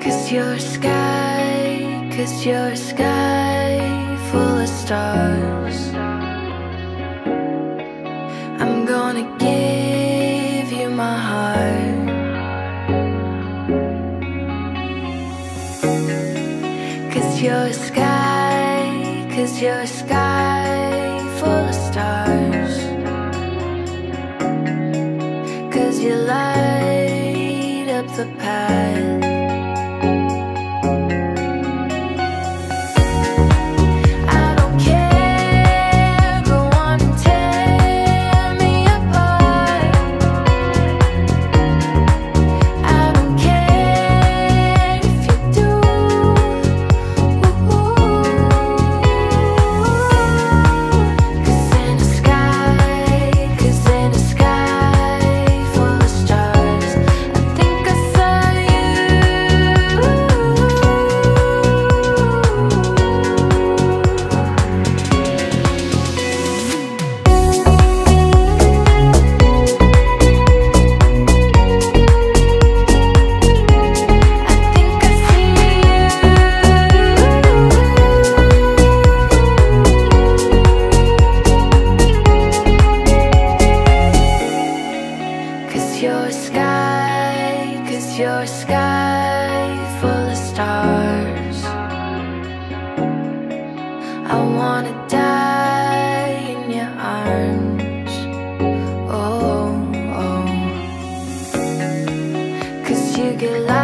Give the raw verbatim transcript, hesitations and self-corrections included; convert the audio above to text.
Cause you're a sky, cause you're a sky full of stars. I'm gonna give you my heart. Cause you're a sky, cause you're a sky full of stars. Cause you light up the path. You're a sky, cause you're a sky full of stars. I wanna die in your arms. Oh, oh. Cause you get lost.